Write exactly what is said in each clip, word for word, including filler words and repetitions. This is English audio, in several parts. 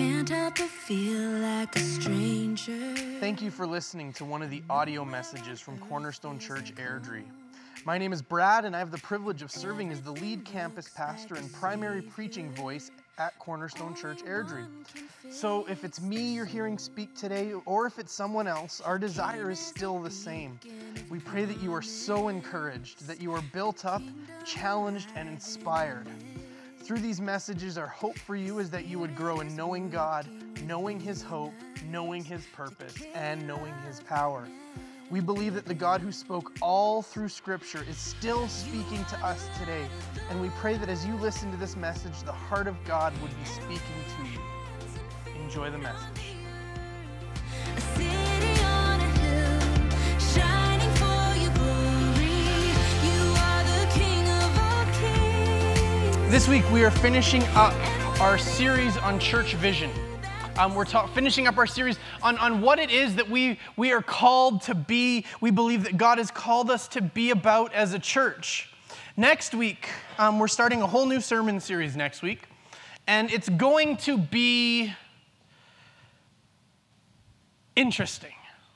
can't help but feel like a stranger. Thank you for listening to one of the audio messages from Cornerstone Church Airdrie. My name is Brad, and I have the privilege of serving as the lead campus pastor and primary preaching voice at Cornerstone Church Airdrie. So if it's me you're hearing speak today, or if it's someone else, our desire is still the same. We pray that you are so encouraged, that you are built up, challenged, and inspired. Through these messages, our hope for you is that you would grow in knowing God, knowing His hope, knowing His purpose, and knowing His power. We believe that the God who spoke all through Scripture is still speaking to us today, and we pray that as you listen to this message, the heart of God would be speaking to you. Enjoy the message. A city on a hill, shining for your glory. You are the King of all kings. This week we are finishing up our series on church vision. Um, we're ta- finishing up our series on, on what it is that we, we are called to be, we believe that God has called us to be about as a church. Next week, um, we're starting a whole new sermon series next week, and it's going to be interesting.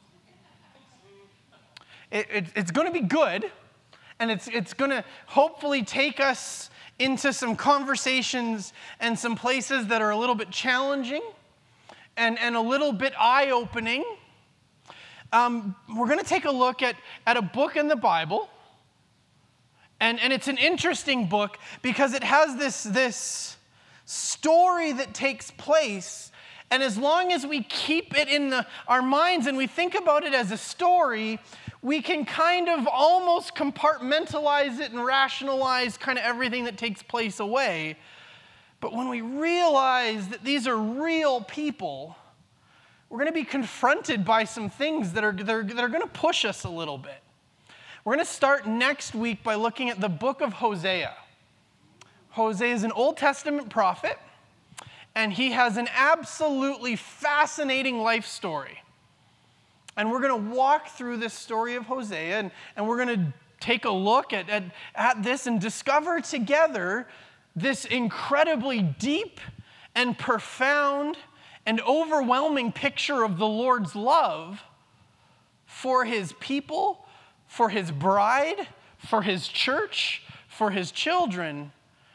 It, it, it's going to be good, and it's, it's going to hopefully take us into some conversations and some places that are a little bit challenging and, and a little bit eye-opening. Um, we're going to take a look at, at a book in the Bible, and, and it's an interesting book because it has this, this story that takes place, and as long as we keep it in the, our minds and we think about it as a story, we can kind of almost compartmentalize it and rationalize kind of everything that takes place away. But when we realize that these are real people, we're going to be confronted by some things that are, that are, that are going to push us a little bit. We're going to start next week by looking at the book of Hosea. Hosea is an Old Testament prophet, and he has an absolutely fascinating life story. And we're going to walk through this story of Hosea, and, and we're going to take a look at, at, at this and discover together this incredibly deep and profound and overwhelming picture of the Lord's love for His people, for His bride, for His church, for His children.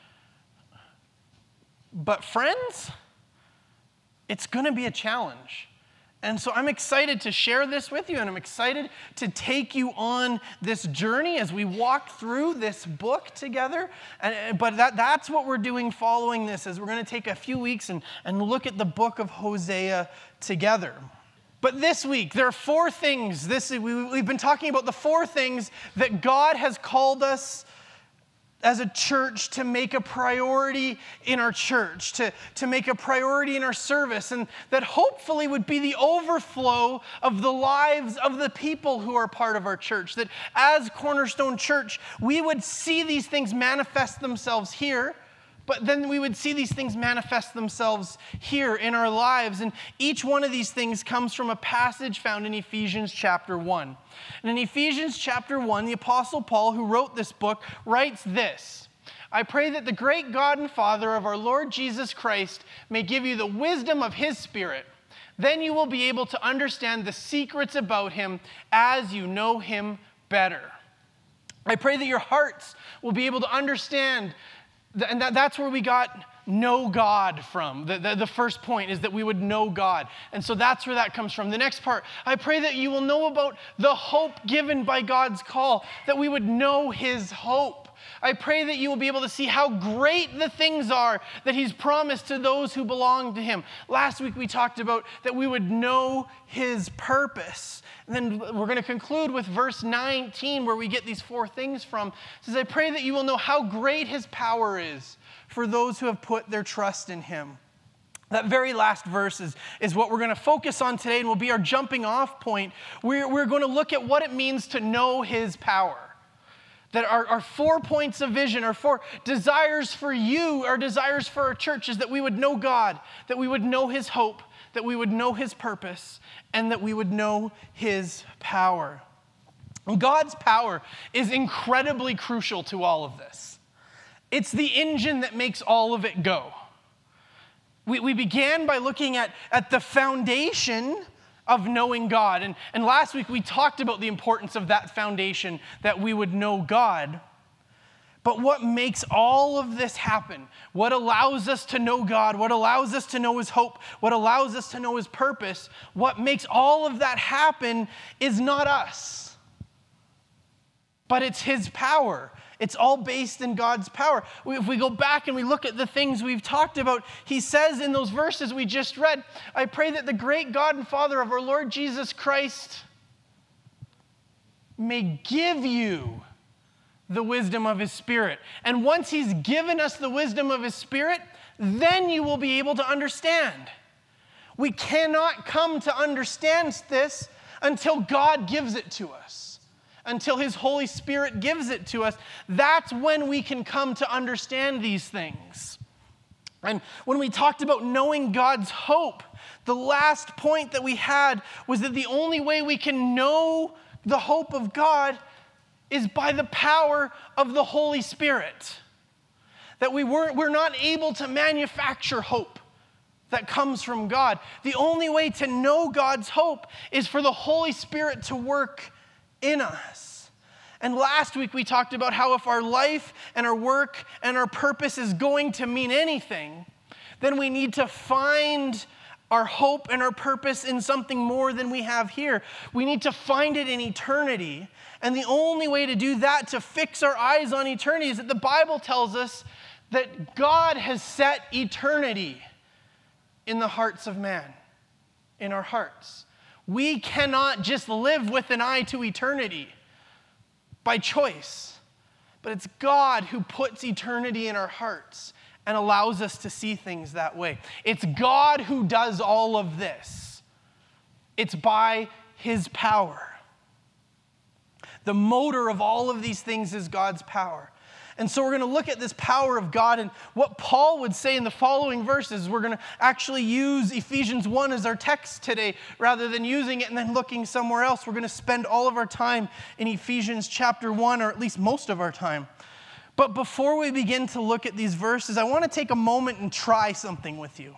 But friends, it's going to be a challenge. And so I'm excited to share this with you, and I'm excited to take you on this journey as we walk through this book together. And, but that, that's what we're doing following this, is we're going to take a few weeks and, and look at the book of Hosea together. But this week, there are four things. This we, we've been talking about the four things that God has called us as a church to make a priority in our church, to, to make a priority in our service, and that hopefully would be the overflow of the lives of the people who are part of our church. That as Cornerstone Church, we would see these things manifest themselves here, but then we would see these things manifest themselves here in our lives. And each one of these things comes from a passage found in Ephesians chapter one. And in Ephesians chapter one, the Apostle Paul, who wrote this book, writes this: I pray that the great God and Father of our Lord Jesus Christ may give you the wisdom of His Spirit. Then you will be able to understand the secrets about Him as you know Him better. I pray that your hearts will be able to understand. And that, that's where we got know God from. The, the, the first point is that we would know God. And so that's where that comes from. The next part, I pray that you will know about the hope given by God's call, that we would know His hope. I pray that you will be able to see how great the things are that He's promised to those who belong to Him. Last week we talked about that we would know His purpose. And then we're going to conclude with verse nineteen, where we get these four things from. It says, I pray that you will know how great His power is for those who have put their trust in Him. That very last verse is, is what we're going to focus on today and will be our jumping off point. We're, we're going to look at what it means to know His power. That our, our four points of vision, our four desires for you, our desires for our church is that we would know God, that we would know His hope, that we would know His purpose, and that we would know His power. God's power is incredibly crucial to all of this. It's the engine that makes all of it go. We, we began by looking at, at the foundation of knowing God. And, and last week we talked about the importance of that foundation, that we would know God. But what makes all of this happen, what allows us to know God, what allows us to know His hope, what allows us to know His purpose, what makes all of that happen is not us, but it's His power. It's all based in God's power. If we go back and we look at the things we've talked about, He says in those verses we just read, I pray that the great God and Father of our Lord Jesus Christ may give you the wisdom of His Spirit. And once He's given us the wisdom of His Spirit, then you will be able to understand. We cannot come to understand this until God gives it to us, until His Holy Spirit gives it to us. That's when we can come to understand these things. And when we talked about knowing God's hope, the last point that we had was that the only way we can know the hope of God is by the power of the Holy Spirit. That we weren't, we're not able to manufacture hope that comes from God. The only way to know God's hope is for the Holy Spirit to work in us. And last week we talked about how if our life and our work and our purpose is going to mean anything, then we need to find our hope and our purpose in something more than we have here. We need to find it in eternity. And the only way to do that, to fix our eyes on eternity, is that the Bible tells us that God has set eternity in the hearts of man, in our hearts. We cannot just live with an eye to eternity by choice, but it's God who puts eternity in our hearts and allows us to see things that way. It's God who does all of this. It's by His power. The motor of all of these things is God's power. And so we're going to look at this power of God, and what Paul would say in the following verses. We're going to actually use Ephesians one as our text today rather than using it and then looking somewhere else. We're going to spend all of our time in Ephesians chapter one, or at least most of our time. But before we begin to look at these verses, I want to take a moment and try something with you.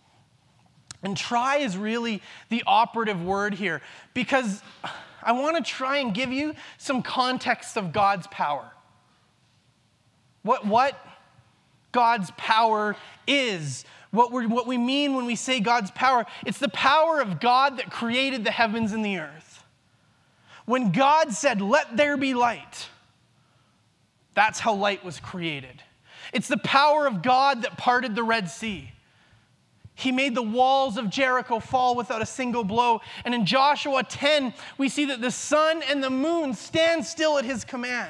And try is really the operative word here, because I want to try and give you some context of God's power. What, what God's power is, what, we're, what we mean when we say God's power. It's the power of God that created the heavens and the earth. When God said, "Let there be light," that's how light was created. It's the power of God that parted the Red Sea. He made the walls of Jericho fall without a single blow. And in Joshua ten, we see that the sun and the moon stand still at His command.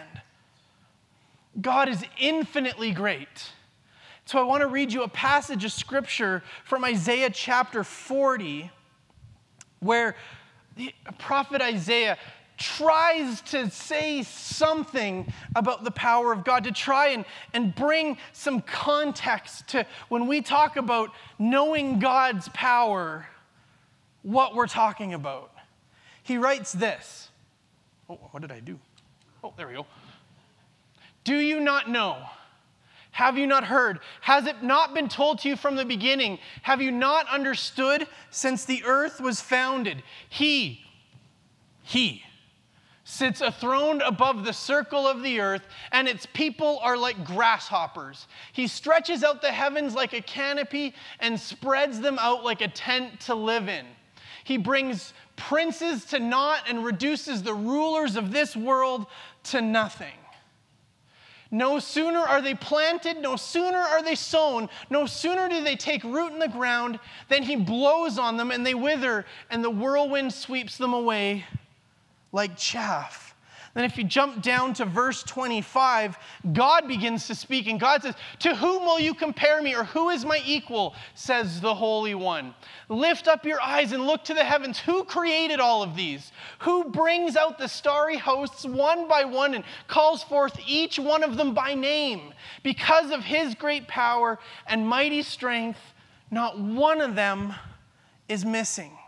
God is infinitely great. So I want to read you a passage of scripture from Isaiah chapter forty, where the prophet Isaiah tries to say something about the power of God, to try and, and bring some context to when we talk about knowing God's power, what we're talking about. He writes this. Oh, what did I do? Oh, there we go. Do you not know? Have you not heard? Has it not been told to you from the beginning? Have you not understood since the earth was founded? He, He sits enthroned above the circle of the earth, and its people are like grasshoppers. He stretches out the heavens like a canopy and spreads them out like a tent to live in. He brings princes to naught and reduces the rulers of this world to nothing. No sooner are they planted, no sooner are they sown, no sooner do they take root in the ground, than He blows on them and they wither, and the whirlwind sweeps them away like chaff. Then if you jump down to verse twenty-five, God begins to speak, and God says, "To whom will you compare me, or who is my equal, says the Holy One. Lift up your eyes and look to the heavens. Who created all of these? Who brings out the starry hosts one by one and calls forth each one of them by name? Because of His great power and mighty strength, not one of them is missing."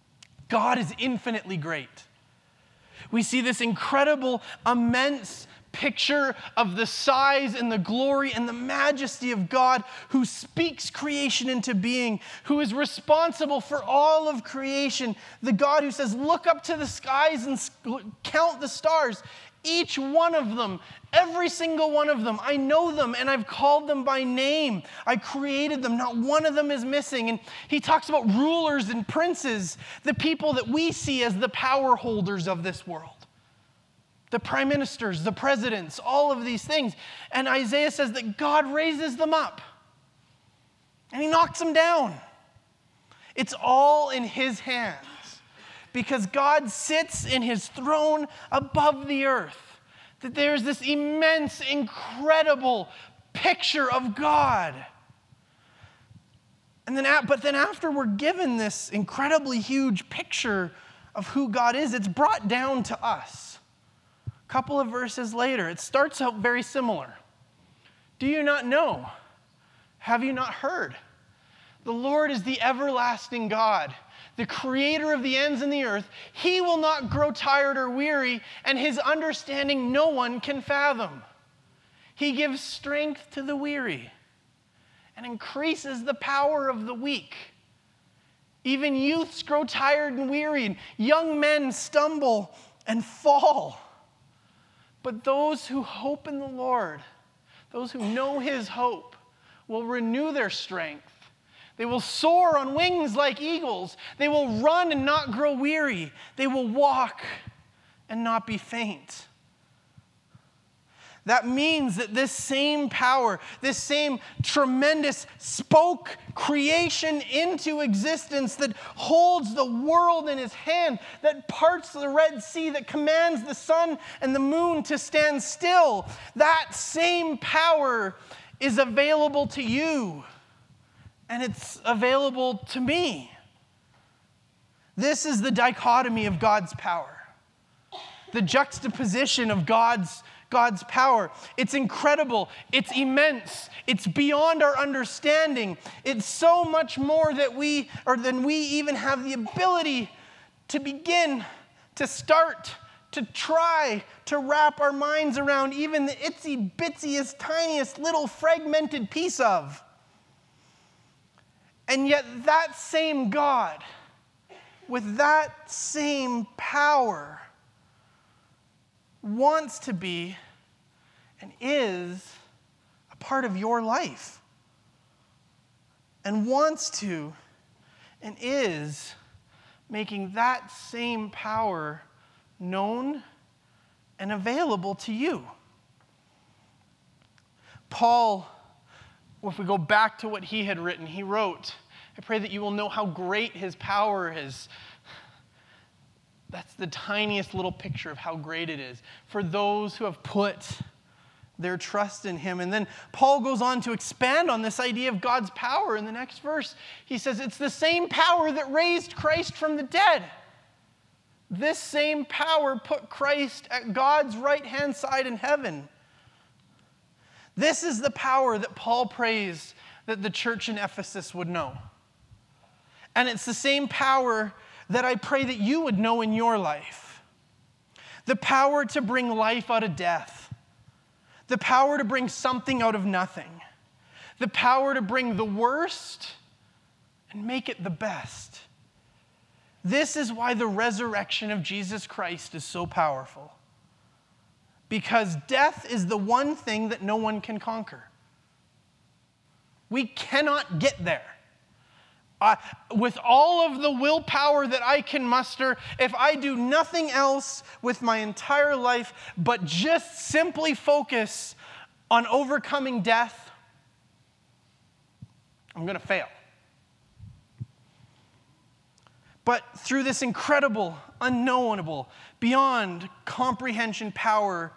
God is infinitely great. We see this incredible, immense picture of the size and the glory and the majesty of God who speaks creation into being, who is responsible for all of creation, the God who says, look up to the skies and count the stars. Each one of them, every single one of them, I know them and I've called them by name. I created them. Not one of them is missing. And he talks about rulers and princes, the people that we see as the power holders of this world. The prime ministers, the presidents, all of these things. And Isaiah says that God raises them up and he knocks them down. It's all in his hands. Because God sits in his throne above the earth. That there's this immense, incredible picture of God. And then, but then after we're given this incredibly huge picture of who God is, it's brought down to us. A couple of verses later, it starts out very similar. Do you not know? Have you not heard? The Lord is the everlasting God, the creator of the ends of the earth. He will not grow tired or weary, and his understanding no one can fathom. He gives strength to the weary and increases the power of the weak. Even youths grow tired and weary, and young men stumble and fall. But those who hope in the Lord, those who know his hope, will renew their strength. They will soar on wings like eagles. They will run and not grow weary. They will walk and not be faint. That means that this same power, this same tremendous spoke creation into existence, that holds the world in his hand, that parts the Red Sea, that commands the sun and the moon to stand still, that same power is available to you. And it's available to me. This is the dichotomy of God's power. The juxtaposition of God's, God's power. It's incredible. It's immense. It's beyond our understanding. It's so much more that we, or than we even have the ability to begin, to start, to try to wrap our minds around even the itsy bitsiest, tiniest little fragmented piece of. And yet that same God, with that same power, wants to be and is a part of your life. And wants to and is making that same power known and available to you. Paul, if we go back to what he had written, he wrote, I pray that you will know how great his power is. That's the tiniest little picture of how great it is for those who have put their trust in him. And then Paul goes on to expand on this idea of God's power in the next verse. He says, it's the same power that raised Christ from the dead. This same power put Christ at God's right-hand side in heaven. This is the power that Paul prays that the church in Ephesus would know. And it's the same power that I pray that you would know in your life. The power to bring life out of death. The power to bring something out of nothing. The power to bring the worst and make it the best. This is why the resurrection of Jesus Christ is so powerful. Because death is the one thing that no one can conquer. We cannot get there. Uh, with all of the willpower that I can muster, if I do nothing else with my entire life but just simply focus on overcoming death, I'm going to fail. But through this incredible, unknowable, beyond comprehension power,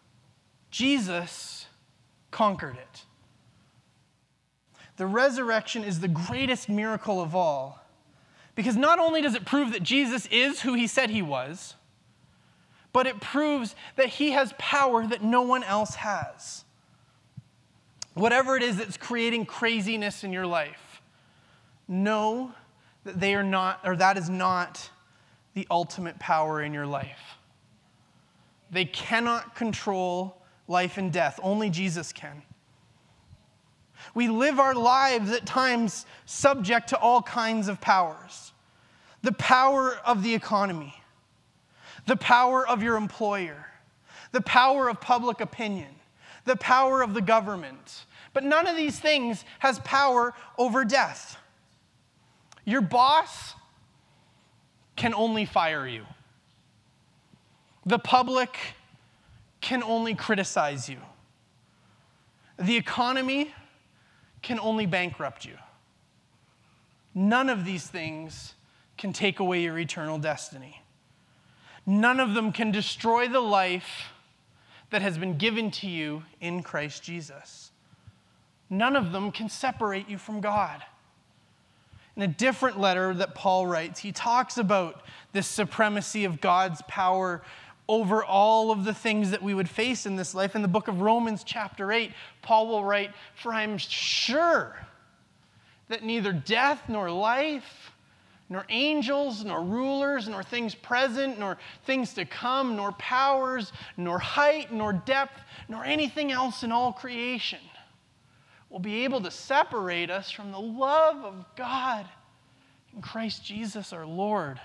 Jesus conquered it. The resurrection is the greatest miracle of all, because not only does it prove that Jesus is who he said he was, but it proves that he has power that no one else has. Whatever it is that's creating craziness in your life, know that they are not, or that is not the ultimate power in your life. They cannot control life and death. Only Jesus can. We live our lives at times subject to all kinds of powers. The power of the economy, the power of your employer, the power of public opinion, the power of the government. But none of these things has power over death. Your boss can only fire you. The public can only criticize you. The economy can only bankrupt you. None of these things can take away your eternal destiny. None of them can destroy the life that has been given to you in Christ Jesus. None of them can separate you from God. In a different letter that Paul writes, he talks about this supremacy of God's power over all of the things that we would face in this life. In the book of Romans chapter eight, Paul will write, "For I am sure that neither death nor life, nor angels, nor rulers, nor things present, nor things to come, nor powers, nor height, nor depth, nor anything else in all creation will be able to separate us from the love of God in Christ Jesus our Lord."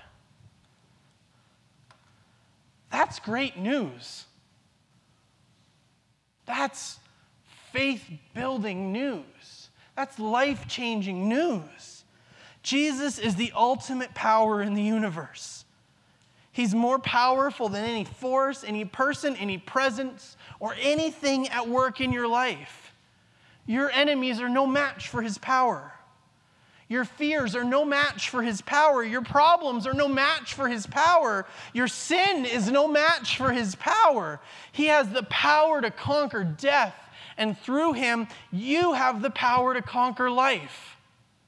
That's great news. That's faith-building news. That's life-changing news. Jesus is the ultimate power in the universe. He's more powerful than any force, any person, any presence, or anything at work in your life. Your enemies are no match for his power. Your fears are no match for his power. Your problems are no match for his power. Your sin is no match for his power. He has the power to conquer death, and through him, you have the power to conquer life.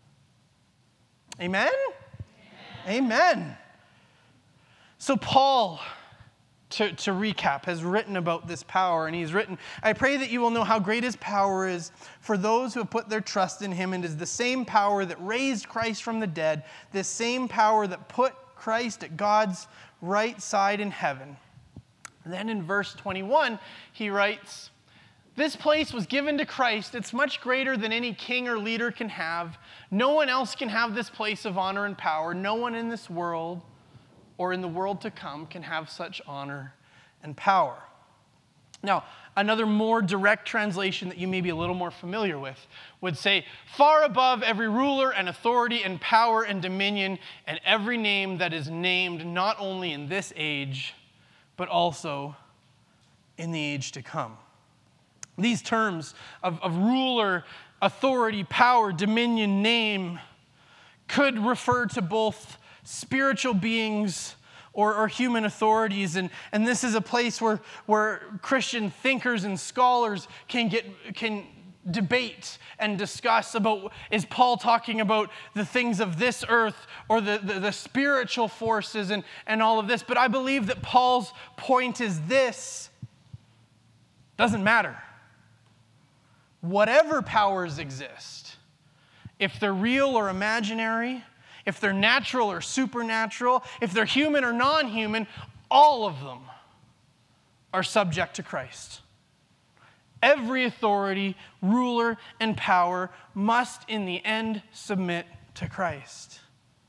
Amen? Amen. Amen. So Paul, to, to recap, has written about this power, and he's written, "I pray that you will know how great his power is for those who have put their trust in him, and is the same power that raised Christ from the dead, this same power that put Christ at God's right side in heaven." And then in verse twenty-one, he writes, "This place was given to Christ. It's much greater than any king or leader can have. No one else can have this place of honor and power. No one in this world or in the world to come can have such honor and power." Now, another more direct translation that you may be a little more familiar with would say, "Far above every ruler and authority and power and dominion and every name that is named, not only in this age, but also in the age to come." These terms of, of ruler, authority, power, dominion, name could refer to both spiritual beings or, or human authorities. And, and this is a place where, where Christian thinkers and scholars can get can debate and discuss about, is Paul talking about the things of this earth or the, the, the spiritual forces and, and all of this. But I believe that Paul's point is this: doesn't matter. Whatever powers exist, if they're real or imaginary, if they're natural or supernatural, if they're human or non-human, all of them are subject to Christ. Every authority, ruler, and power must in the end submit to Christ.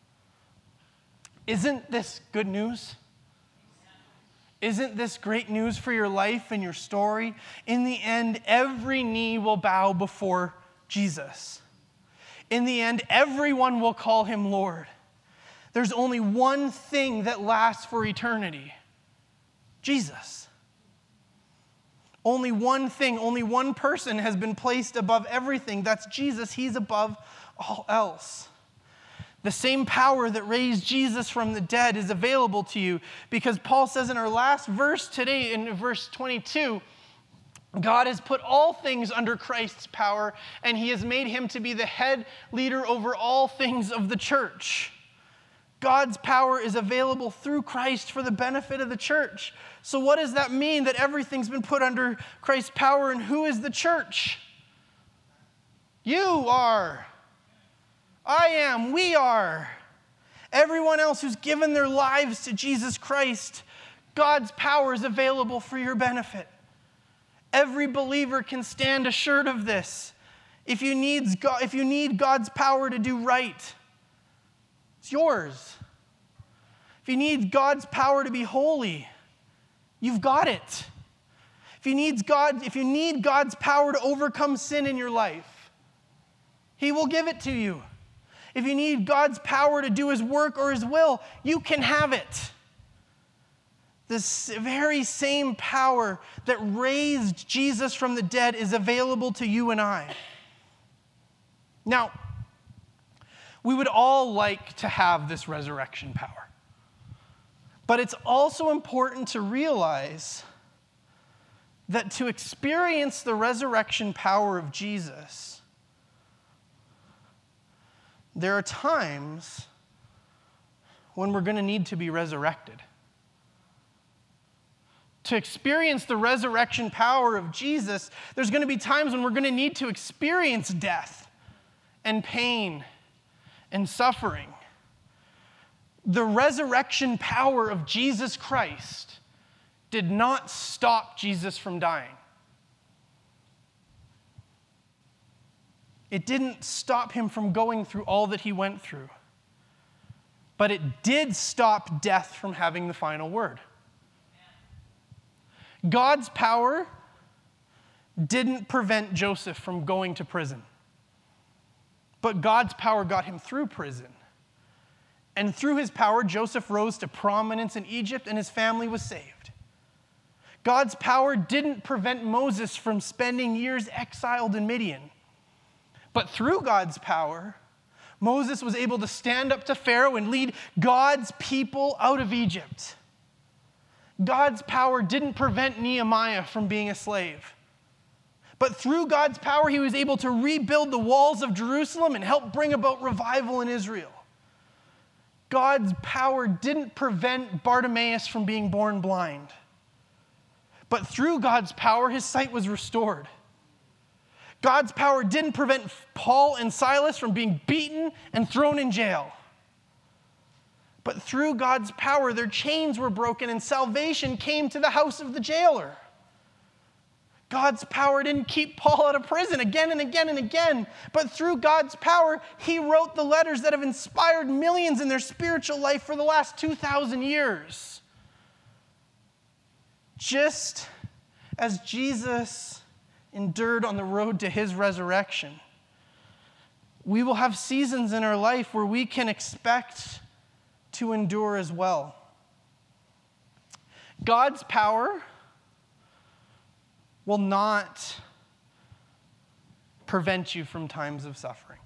Isn't this good news? Isn't this great news for your life and your story? In the end, every knee will bow before Jesus. In the end, everyone will call him Lord. There's only one thing that lasts for eternity: Jesus. Only one thing, only one person has been placed above everything. That's Jesus. He's above all else. The same power that raised Jesus from the dead is available to you, because Paul says in our last verse today, in verse twenty-two, God has put all things under Christ's power, and he has made him to be the head leader over all things of the church. God's power is available through Christ for the benefit of the church. So what does that mean, that everything's been put under Christ's power? And who is the church? You are. I am. We are. Everyone else who's given their lives to Jesus Christ, God's power is available for your benefit. Every believer can stand assured of this. If you need God, if you need God's power to do right, it's yours. If you need God's power to be holy, you've got it. If you need God, if you need God's power to overcome sin in your life, He will give it to you. If you need God's power to do His work or His will, you can have it. This very same power that raised Jesus from the dead is available to you and I. Now, we would all like to have this resurrection power. But it's also important to realize that to experience the resurrection power of Jesus, there are times when we're going to need to be resurrected. To experience the resurrection power of Jesus, there's going to be times when we're going to need to experience death and pain and suffering. The resurrection power of Jesus Christ did not stop Jesus from dying. It didn't stop him from going through all that he went through. But it did stop death from having the final word. God's power didn't prevent Joseph from going to prison. But God's power got him through prison. And through his power, Joseph rose to prominence in Egypt and his family was saved. God's power didn't prevent Moses from spending years exiled in Midian. But through God's power, Moses was able to stand up to Pharaoh and lead God's people out of Egypt. God's power didn't prevent Nehemiah from being a slave. But through God's power, he was able to rebuild the walls of Jerusalem and help bring about revival in Israel. God's power didn't prevent Bartimaeus from being born blind. But through God's power, his sight was restored. God's power didn't prevent Paul and Silas from being beaten and thrown in jail. But through God's power, their chains were broken and salvation came to the house of the jailer. God's power didn't keep Paul out of prison again and again and again. But through God's power, he wrote the letters that have inspired millions in their spiritual life for the last two thousand years. Just as Jesus endured on the road to his resurrection, we will have seasons in our life where we can expect to endure as well. God's power will not prevent you from times of suffering.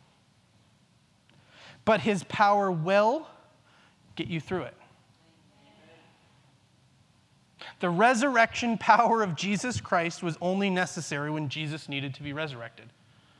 But his power will get you through it. The resurrection power of Jesus Christ was only necessary when Jesus needed to be resurrected.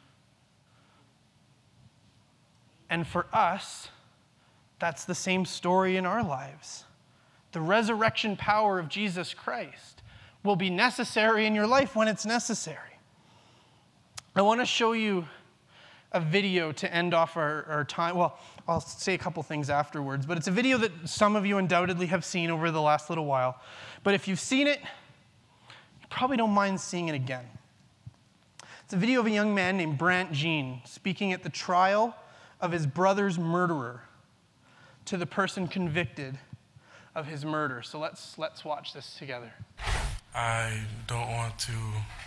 And for us, that's the same story in our lives. The resurrection power of Jesus Christ will be necessary in your life when it's necessary. I want to show you a video to end off our, our time. Well, I'll say a couple things afterwards, but it's a video that some of you undoubtedly have seen over the last little while. But if you've seen it, you probably don't mind seeing it again. It's a video of a young man named Brant Jean speaking at the trial of his brother's murderer to the person convicted of his murder. So let's let's watch this together. I don't want to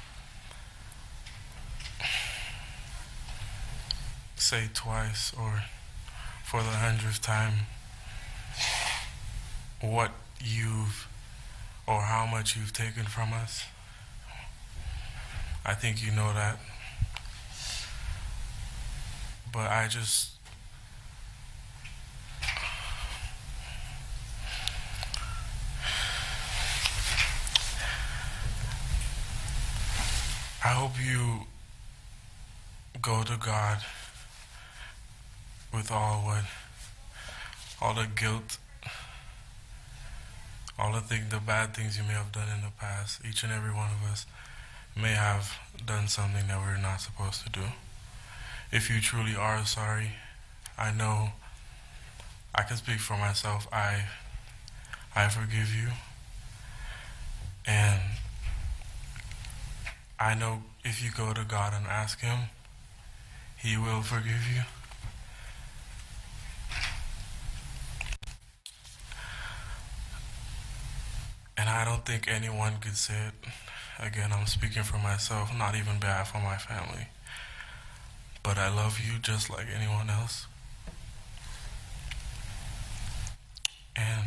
say twice or for the hundredth time what you've or how much you've taken from us. I think you know that. But I just I hope you go to God with all what, all the guilt, all the thing, the bad things you may have done in the past. Each and every one of us may have done something that we're not supposed to do. If you truly are sorry, I know I can speak for myself. I, I forgive you, and I know if you go to God and ask Him, He will forgive you. And I don't think anyone could say it. Again, I'm speaking for myself, not even behalf of my family. But I love you just like anyone else. And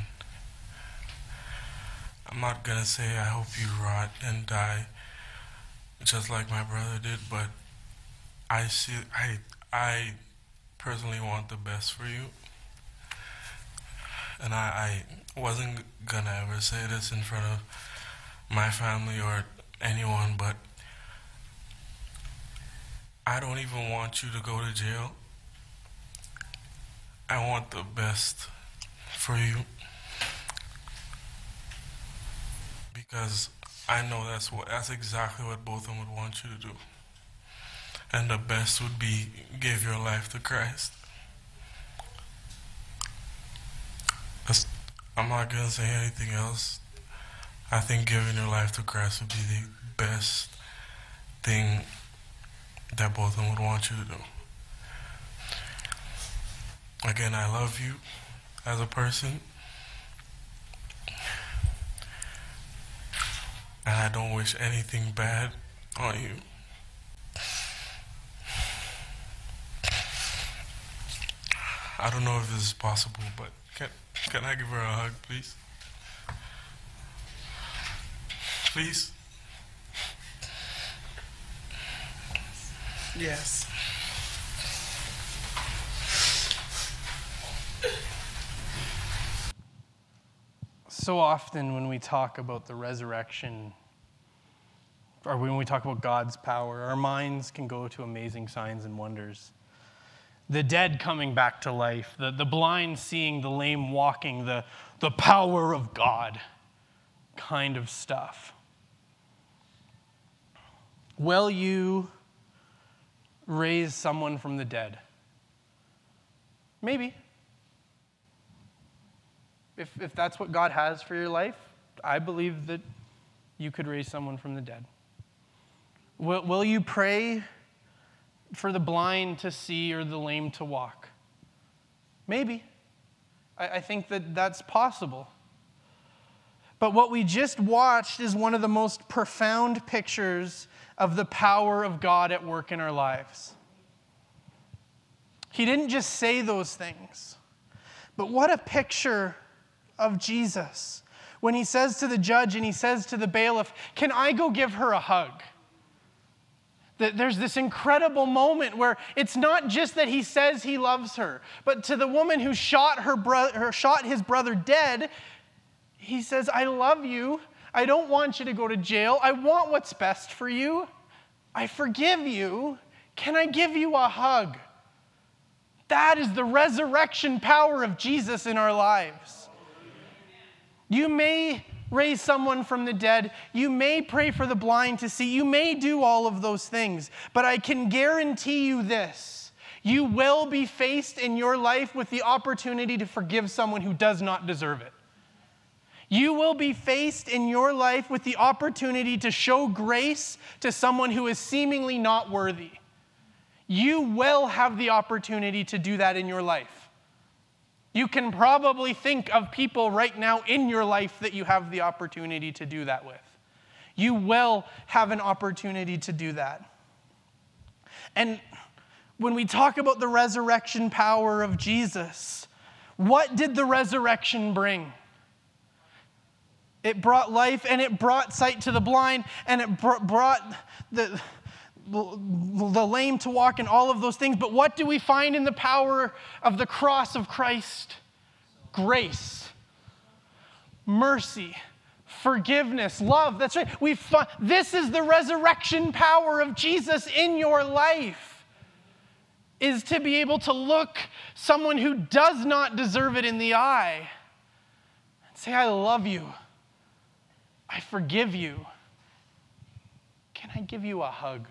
I'm not gonna say I hope you rot and die just like my brother did, but I see I I personally want the best for you. And I, I wasn't gonna ever say this in front of my family or anyone, but I don't even want you to go to jail. I want the best for you. Because I know that's what that's exactly what both of them would want you to do. And the best would be give your life to Christ. That's, I'm not gonna say anything else. I think giving your life to Christ would be the best thing that both of them would want you to do. Again, I love you as a person. And I don't wish anything bad on you. I don't know if this is possible, but can, can I give her a hug, please? Please? Yes. So often when we talk about the resurrection, or when we talk about God's power, our minds can go to amazing signs and wonders. The dead coming back to life, the, the blind seeing, the lame walking, the, the power of God kind of stuff. Will you raise someone from the dead? Maybe. If, if that's what God has for your life, I believe that you could raise someone from the dead. Will, will you pray for the blind to see or the lame to walk? Maybe. I, I think that that's possible. But what we just watched is one of the most profound pictures of the power of God at work in our lives. He didn't just say those things, but what a picture of Jesus when he says to the judge and he says to the bailiff, "Can I go give her a hug?" That there's this incredible moment where it's not just that he says he loves her, but to the woman who shot her brother, shot his brother dead, he says, "I love you. I don't want you to go to jail. I want what's best for you. I forgive you. Can I give you a hug?" That is the resurrection power of Jesus in our lives. You may raise someone from the dead. You may pray for the blind to see. You may do all of those things. But I can guarantee you this. You will be faced in your life with the opportunity to forgive someone who does not deserve it. You will be faced in your life with the opportunity to show grace to someone who is seemingly not worthy. You will have the opportunity to do that in your life. You can probably think of people right now in your life that you have the opportunity to do that with. You will have an opportunity to do that. And when we talk about the resurrection power of Jesus, what did the resurrection bring? It brought life, and it brought sight to the blind, and it brought the, the lame to walk, and all of those things. But what do we find in the power of the cross of Christ? Grace, mercy, forgiveness, love. That's right. We fi- this is the resurrection power of Jesus in your life, is to be able to look someone who does not deserve it in the eye and say, "I love you. I forgive you. Can I give you a hug?"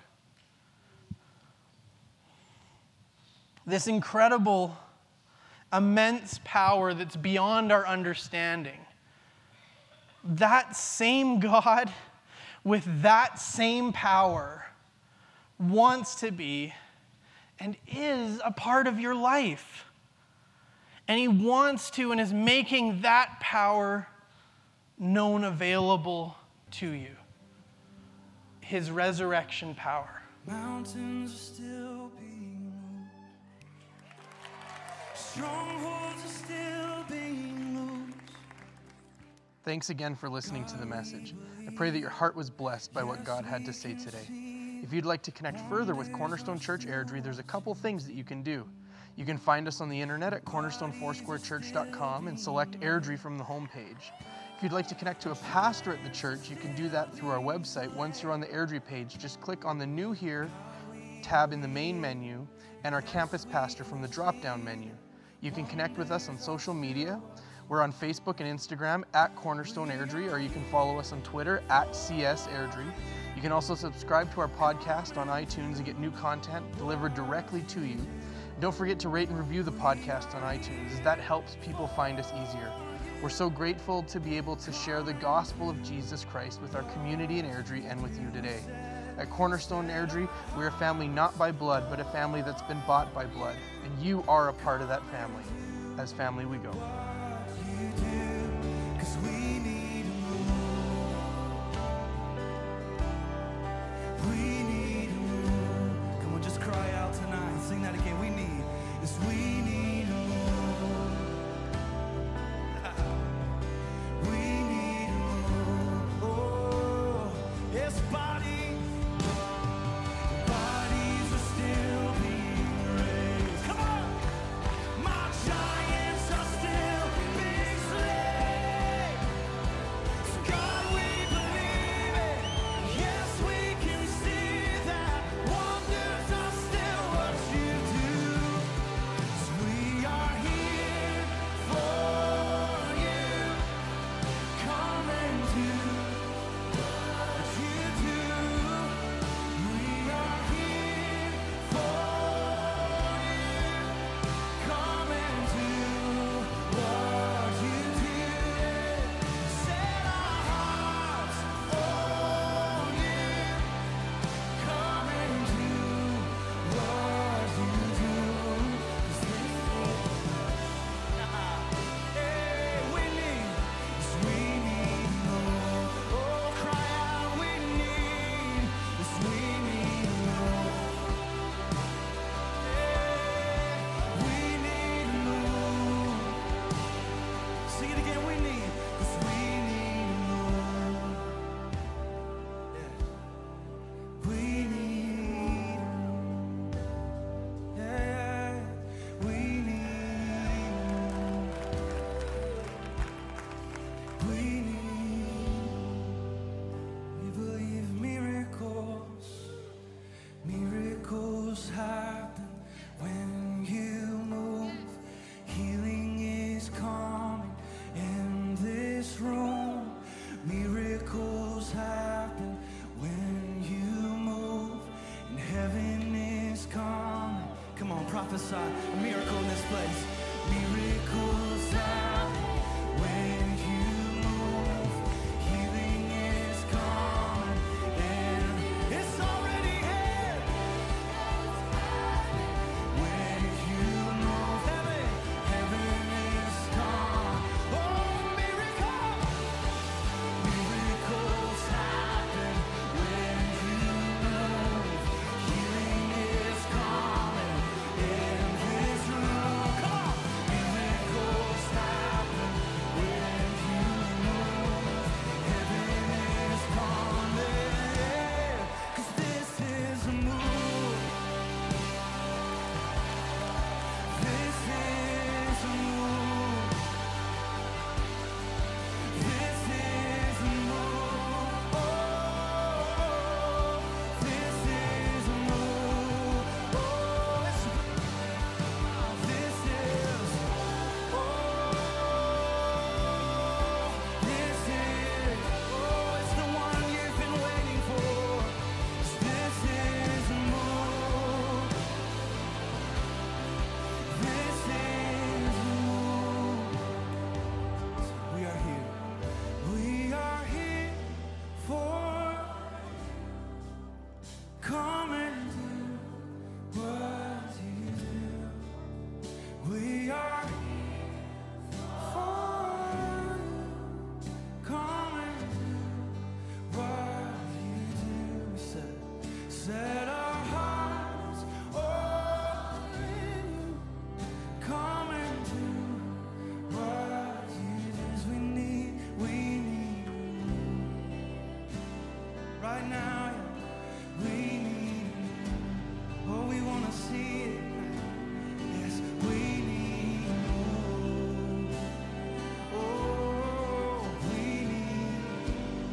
This incredible, immense power that's beyond our understanding. That same God with that same power wants to be and is a part of your life. And he wants to and is making that power known, available to you. His resurrection power. Mountains are still being moved. Strongholds are still being loosed. Thanks again for listening to the message. I pray that your heart was blessed by what God had to say today. If you'd like to connect further with Cornerstone Church Airdrie, there's a couple things that you can do. You can find us on the internet at cornerstone foursquare church dot com and select Airdrie from the homepage. If you'd like to connect to a pastor at the church, you can do that through our website. Once you're on the Airdrie page, just click on the New Here tab in the main menu and our campus pastor from the drop-down menu. You can connect with us on social media. We're on Facebook and Instagram at Cornerstone Airdrie, or you can follow us on Twitter at C S Airdrie. You can also subscribe to our podcast on iTunes and get new content delivered directly to you. Don't forget to rate and review the podcast on iTunes, as that helps people find us easier. We're so grateful to be able to share the gospel of Jesus Christ with our community in Airdrie and with you today. At Cornerstone Airdrie, we're a family not by blood, but a family that's been bought by blood. And you are a part of that family. As family we go. You do, 'cause we need more. We need more. Come on, just cry out tonight. Sing that again. We need, yes, we need more. We need more. Oh, yes, bodies, bodies are still being raised. Come on, my giants are still being slain. So God, we believe it. Yes, we can see that wonders are still what you do. 'Cause we are here for you. Come and do what you do. We are here for you. Come and do what you do. Set our hearts on you. Come and do what you do. 'Cause this hey, we need, yes, we need more. Oh, cry out, we need, yes, we need more. Hey, we need more. Sing it again, we need, yes, we need more. Yeah. We need, yeah, we need more. We need, we believe miracles, miracles happen when you move. Healing is coming in this room. Miracles happen when you move, and heaven is coming. Come on, prophesy a miracle in this place. Miracles happen when you move. Healing is coming, and it's already here. When you move, heaven, heaven is coming. Oh, miracle, miracles happen when you move. Healing is coming in this room. Come on, miracles right now. Yeah. We need more. Oh, we want to see it. Yes, we need more. Oh, we need.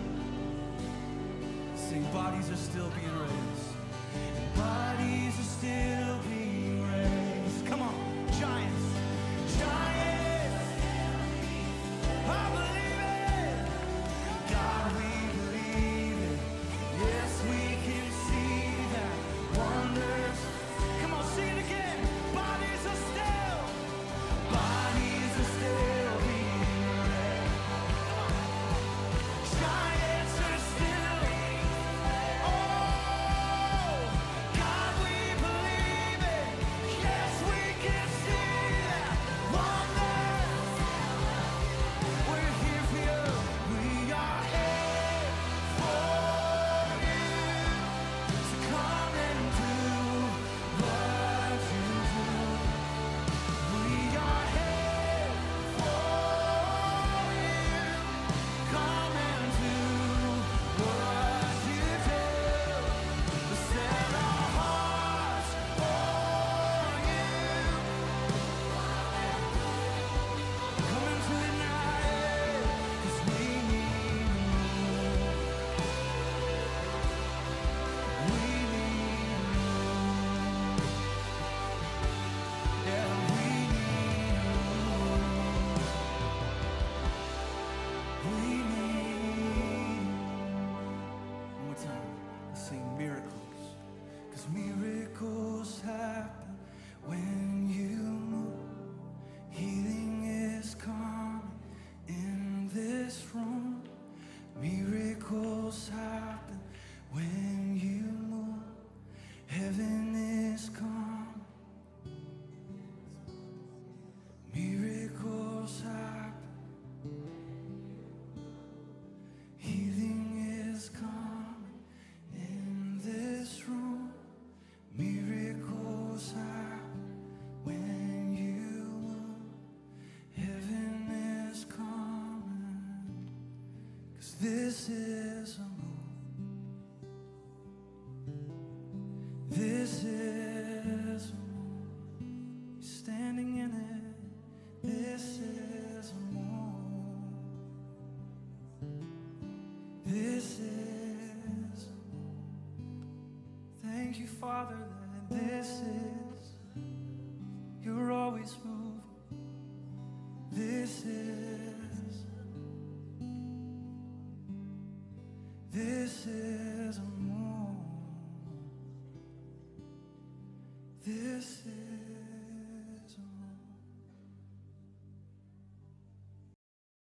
Sing, bodies are still being raised. Bodies are still being raised. Come on, giants. Giants. I believe it. God, we believe it. Yes, we can see that. Wonders. Come on, sing it again. Bodies are still. Bodies are still being raised. Giants are still. Oh, God, we believe it. Yes, we can see that. Wonders. We're here for you. We are here for you. So come and do what you do. We are here for you. Come and do what you do. Set our hearts on you. Come into the night, 'cause we need more. We need more. Yeah, we need more. We need one more time. Let's sing miracles. 'Cause miracles happen when you move. Healing is coming in this room. Miracles happen when you move. Heaven is coming. Miracles happen. Healing is coming in this room. Miracles happen when you move. Heaven is coming. 'Cause this is a move. This is a move. Standing in it. This is a move. This is a move. Thank you, Father, that this is. You're always moving. This is. This is a move. This is.